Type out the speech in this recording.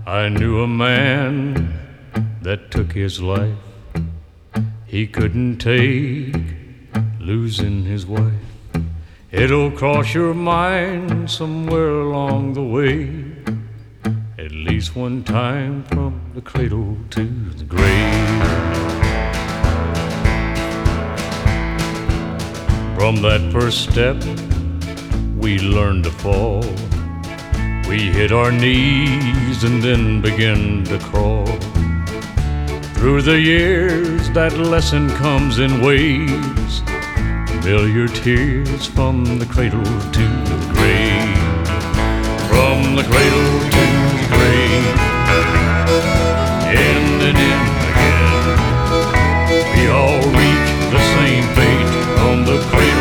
I knew a man that took his life. He couldn't take losing his wife. It'll cross your mind somewhere along the way, at least one time from the cradle to the grave. From that first step, we learned to fall. We hit our knees and then began to crawl. Through the years, that lesson comes in waves. Familiar tears from the cradle to the grave. From the cradle to the grave, in and in again, we all reach the same fate. From the cradle